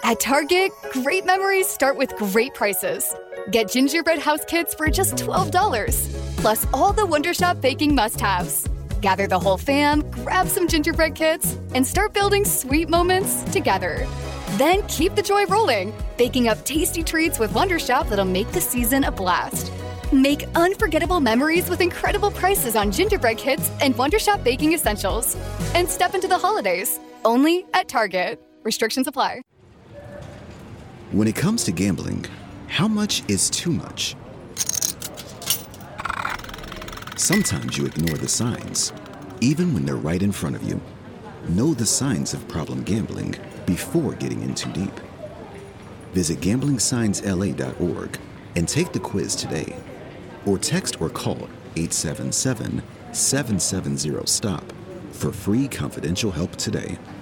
At Target, great memories start with great prices. Get gingerbread house kits for just $12, plus all the Wonder Shop baking must-haves. Gather the whole fam, grab some gingerbread kits, and start building sweet moments together. Then keep the joy rolling, baking up tasty treats with Wonder Shop that'll make the season a blast. Make unforgettable memories with incredible prices on gingerbread kits and Wonder Shop baking essentials. And step into the holidays, only at Target. Restrictions apply. When it comes to gambling, how much is too much? Sometimes you ignore the signs, even when they're right in front of you. Know the signs of problem gambling before getting in too deep. Visit gamblingsignsla.org and take the quiz today. Or text or call 877-770-STOP for free confidential help today.